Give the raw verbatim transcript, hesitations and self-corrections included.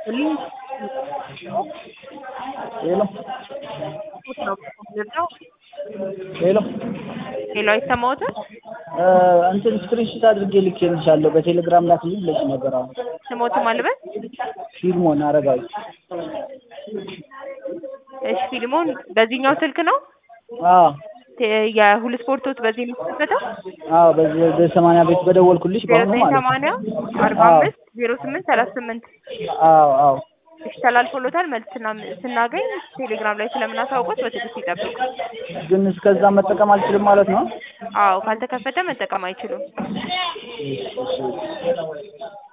Link ሄሎ ነው ሄሎ ሄሎ አይሰማዎትም? እንትን ስክሪንሾት አድርጌ ልኬልሻለሁ በቴሌግራም ላክልኝ ብለሽ ነበር። አሁን ስሞትም አልበል ፊልሞን አረጋዊ። እሺ ፊልሞን በዚህኛው ስልክ ነው አዎ የሁሉ ስፖርቶች በዚህ የምትከፈተው? አዎ በዚህ በሰማንያ ቤት በደወልኩልሽ በአሁኑ ማለት ነው። ሰማንያ አርባ አምስት ዜሮ ስምንት ሰላሳ ስምንት አዎ አዎ እሺ ተላልፎሎታል። መልስ ስናገኝ ቴሌግራም ላይ ስለምናሳውቁት በትዕግስት ይጠብቁ። ግን እስከዛ መጠቀም አልችልም ማለት ነው? አዎ ካልተከፈተ መጠቀም አይችሉም። እሺ እሺ